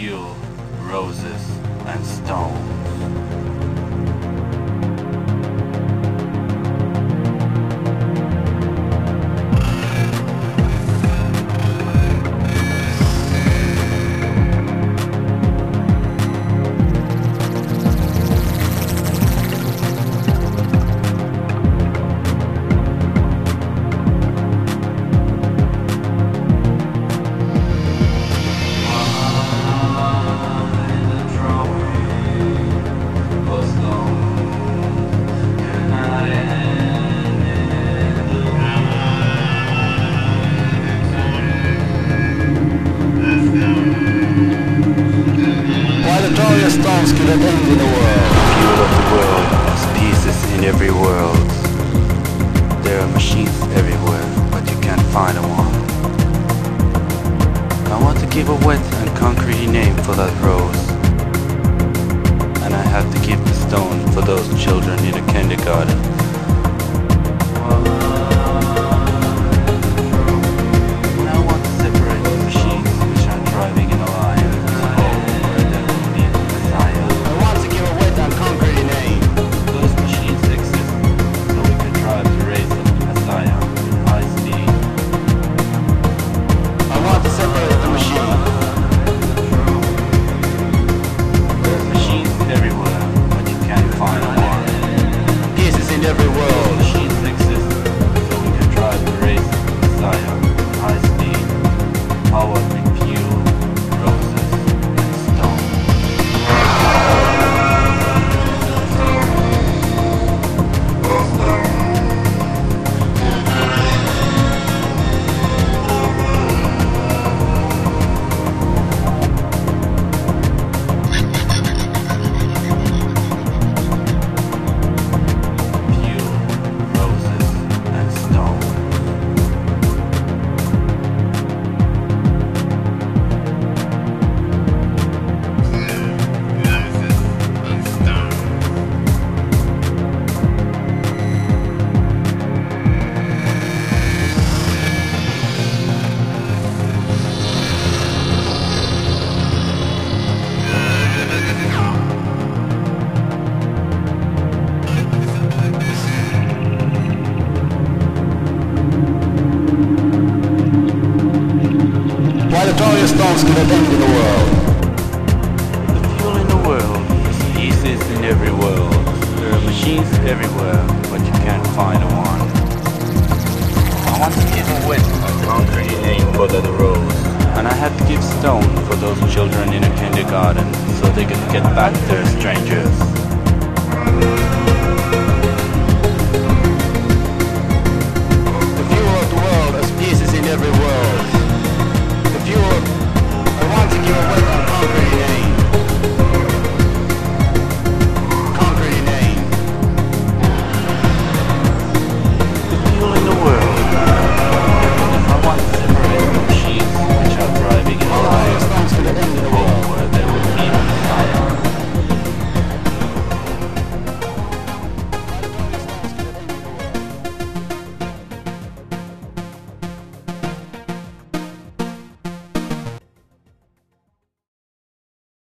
fuel, roses, and stones. Stones could have ended the world. The fuel of the world has pieces in every world. There are machines everywhere, but you can't find a one. I want to give a wet and concrete name for that rose. And I have to give the stone for those children in a kindergarten. Stones could have ended the world. The fuel in the world is pieces in every world. There are machines everywhere, but you can't find one. I want to give a wet and concrete name for that rose. And I have to give stone for those children in a kindergarten so they can get back their strangers.